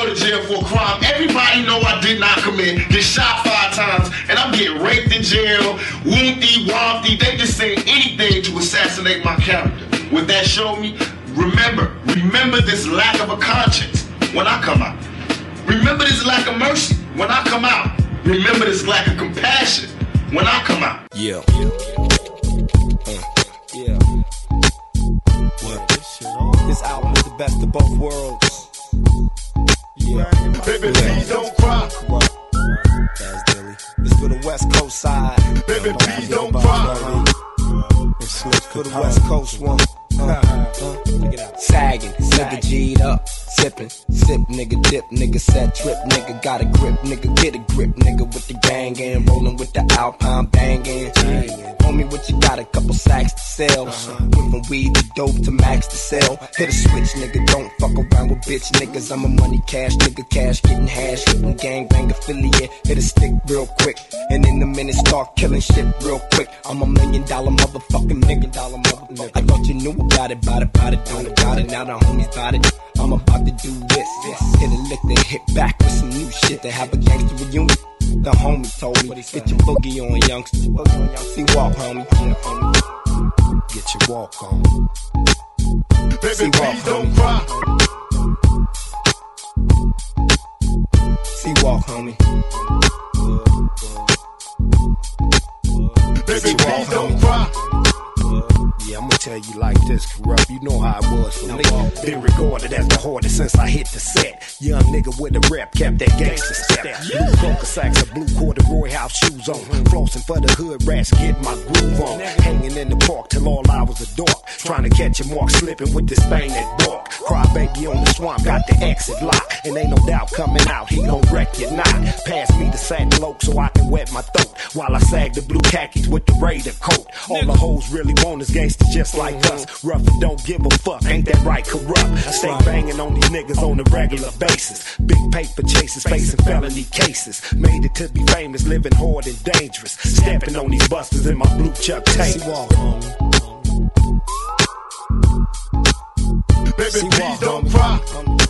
to jail for a crime everybody know I did not commit. Get shot 5 times, and I'm getting raped in jail. Wompty, wompty. They just saying anything to assassinate my character. What that showed me, remember this lack of a conscience when I come out. Remember this lack of mercy when I come out. Remember this lack of compassion when I come out. Yeah. Yeah. What? This album is the best of both worlds. Yeah. Baby, please don't cry. That's Dilly. It's for the West Coast side. Baby, please don't cry. It's for the West Coast one. Sagging, nigga G'd up, sippin', sip, nigga dip, nigga set trip, nigga got a grip, nigga get a grip, nigga with the gang and rollin' with the Alpine bangin'. Homie, what you got? A couple sacks to sell. Went from weed to dope to max to sell. Hit a switch, nigga, don't fuck around with bitch niggas. I'm a money cash nigga, cash getting hash, hitting gangbang affiliate. Hit a stick real quick, and in a minute start killing shit real quick. I'm $1 million motherfucking $1 million motherfucker. I thought you knew about it, don't about it. Now the homies about it. I'm about to do this. Hit a lick, then hit back with some new shit to have a gangster reunion. The homie told me, get your boogie on, youngsters. See, walk, homie. Yeah, homie. Get your walk on. Baby, see, walk, please don't cry. See, walk, homie. Baby, please don't cry. Yeah, I'ma tell you like this, Corrupt. You know how it was for me. Been regarded as the hardest since I hit the set. Young nigga with a rep, kept that gangster step. Blue coca sacks and blue corduroy house shoes on. Flossing for the hood rats, get my groove on. Hanging in the park till all hours of dark. Trying to catch a mark slipping with this thing that bark. Cry baby on the swamp, got the exit lock. And ain't no doubt coming out, he gon' wreck your knot. Pass me the sack cloak so I can wet my throat. While I sag the blue khakis with the Raider coat. All the hoes really want is gangsters just like us. Rough and don't give a fuck, ain't that right, Corrupt? I stay banging on these niggas on a regular basis. Big paper chases, facing felony cases. Made it to be famous, living hard and dangerous. Stepping on these busters in my blue Chuck Taylor. Baby, please don't cry.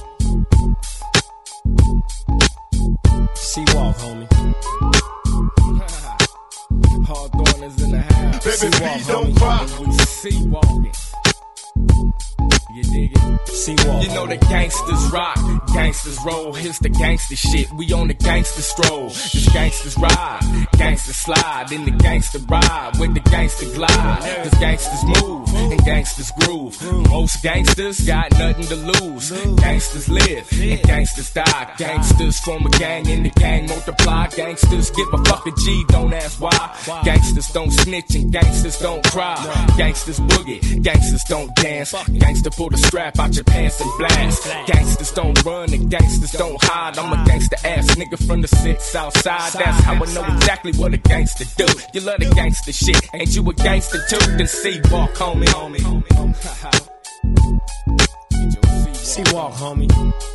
See walk, homie. Hawthorne is in the house. Baby, please don't cry. See walking. You dig it? See walk. You know the gangsters rock, gangsters roll. Here's the gangster shit. We on the gangster stroll. This gangsters ride, gangsters slide. In the gangster ride, with the gangster glide. Cause gangsters move and gangsters groove. Most gangsters got nothing to lose. Gangsters live and gangsters die. Gangsters form a gang and the gang multiply. Gangsters give a fuck a G, don't ask why. Gangsters don't snitch and gangsters don't cry. Gangsters boogie, gangsters don't dance. Gangster pull the strap out your pants and blast. Gangsters don't run and gangsters don't hide. I'm a gangster ass nigga from the 6 outside. That's how I know exactly what a gangster do. You love the gangster shit, ain't you a gangster too? Then see walk, homie. See walk, homie.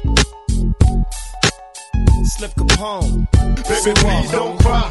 Slip Capone. Baby, please don't cry.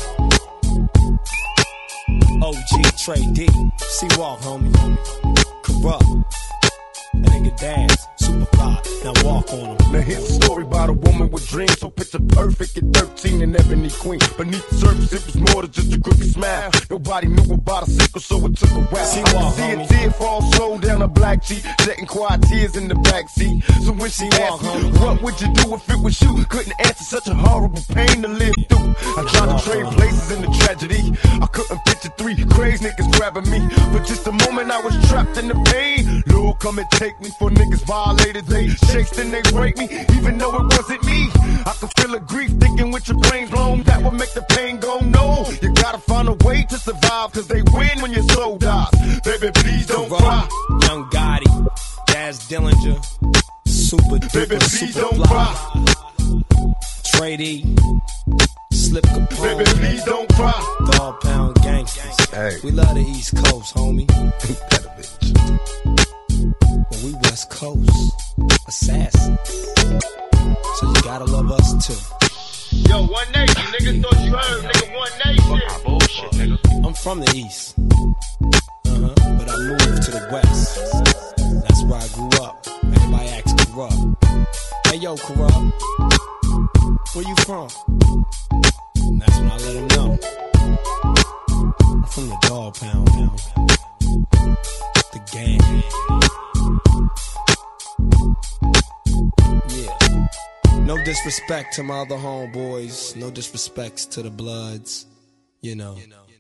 OG Trey D. See walk, homie. Corrupt. That nigga dance, super fly. Now walk on him. Now here's a story about a woman with dreams so picture perfect at 13 and ebony queen. Beneath the surface it was more than just a crooked smile. Nobody knew about a sickle so it took a while. See a tear fall slow down a black cheek, shedding quiet tears in the backseat. So when she asked me, what would you do if it was you? Couldn't answer such a horrible pain to live through. I tried to trade places in the tragedy. I couldn't picture 3 crazy niggas grabbing me. For just a moment I was trapped in the pain. Lord, come and take me for niggas violated. They shakes then they break me, even though it wasn't me. I can feel the grief thinking with your brains blown. That would make the pain go no. You gotta find a way to survive, cause they win when your soul dies. Baby, please don't cry. Young Gotti, Daz Dillinger, super Baby, duper, please super don't fly. cry. Trey D, Slip Capone. Baby, please don't cry. Dog Pound Gangsters. Hey. We love the East Coast, homie. That a bitch. But we West Coast assassins. So you gotta love us too. Yo, One Nation, niggas thought you heard, nigga, One Nation. Bullshit, nigga. I'm from the East. But I moved to the West. That's where I grew up. Everybody acts Corrupt. Hey yo, Corrupt. Where you from? And that's when I let him know. I'm from the Dog Pound now. The gang. Yeah. No disrespect to my other homeboys. No disrespects to the Bloods. You know.